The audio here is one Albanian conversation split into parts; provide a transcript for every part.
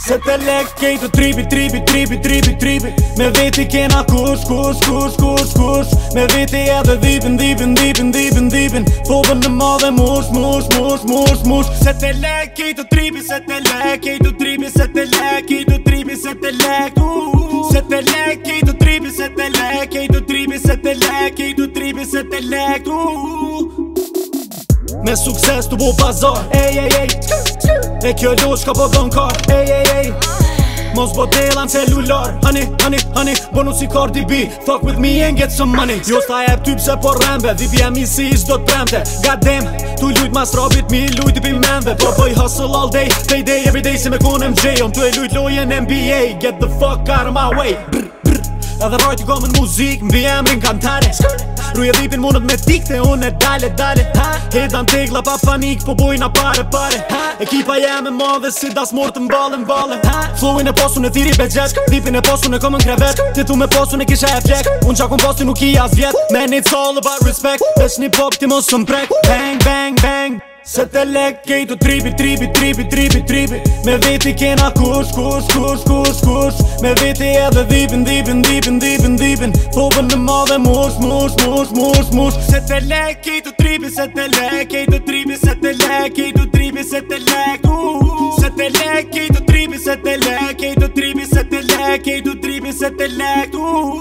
Se te lek kejtë tripi Me veti kena kush Me veti edhe dhipin Thobën në madhe mush Se te lek kejtë tripi Se te lek kejtë tripi Se te lek kejtë tripi Se te lek Se te lek kejtë tripi Se te lek kejtë tripi Se te lek kejtë tripi Se te lek Me sukses të bo pazar E kjo losh ka po don kar Mos botella në celular Honey Bonu si Cardi B Fuck with me and get some money Jo sta jep ty pse po rembe VPM si ish do t'premte God damn Tu lujt mas robit mi lujt i pimenve Po bëj hustle all day Payday every day si me kon MJ Tu e lujt lojen NBA Get the fuck out of my way Edhe rajt i komën muzik Mbi emrin kantare Ruje dhipin mundet me tikte unë e dale Hedan tegla pa panik Po bojna pare Ekipa jem e madhe si das mort m'ballen Flowin e posun e thiri begjet Dhipin e posun e komën krevet Ti tu me posun e kisha e flek Unë qa kun posti nuk i as vjet Man it's all about respect Vesh një pop ti mos sëm prek Bang Se te lek kejtu tripi Me veti kena kush Me veti edhe dhipin Thobën në madhe mush Se te lek kejtu tripi Se te lek kejtu tripi Se te lek kejtu tripi Se te lek Se te lek kejtu tripi Se te lek kejtu tripi Se te lek kejtu tripi Se te lek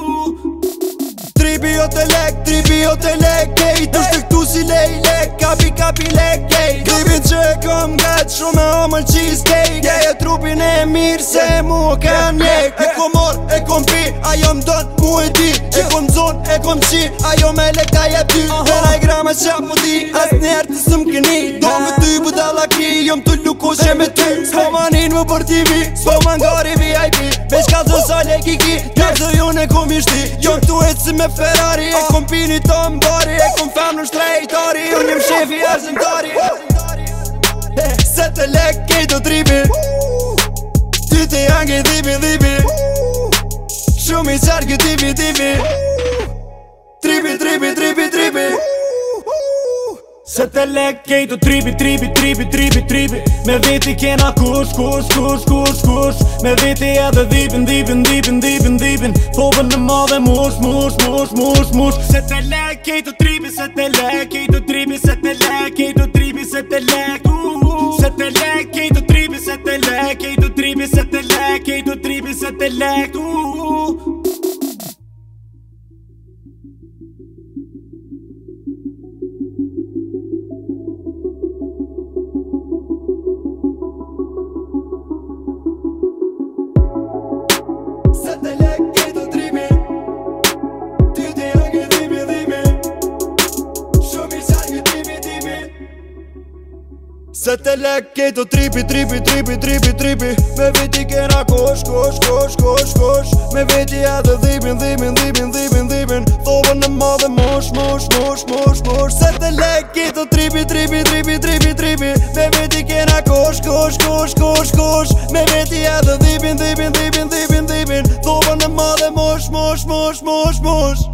Tripi o te lek kejt është të këtu si lek Kapi lek kejt Tripin që e kom gat shumë me omër cheesecake Geje trupin e mirë se mu kam njek E kom mor, e kom pi, ajo m'don mu e di E kom zon, e kom qi, ajo me lek ta jep ty Vera i grama qa po di, as njerë të sëm këni Do me ty budalla ki, jom të lukoshe me ty S'po manin më për TV, s'po mangari VIP Veç ka zë sa lek i ki, njerë ju ne kom ishti Jom tu e si me Ferrari E kom pini të mbari E kom fem në shtrejtari Unë jem shefi arzimtari Se te lek kejto tripi Ty te jange dhipi Shumë i qarki tipi Tripi Se te lek kejtu tripi Me veti kena kush Me veti edhe dhipin Thobën në madhe mush Se te lek kejtu tripi Se te lek kejtu tripi Se te lek kejtu tripi Se te lek Se te lek kejtu tripi Se te lek kejtu tripi Se te lek kejtu tripi Se te lek Se te lek kejto tripi Me veti kena kush Me veti edhe dhipin Thobën në madhe mush Se te lek kejto tripi Me veti kena kush Me veti edhe dhipin Thobën në madhe mush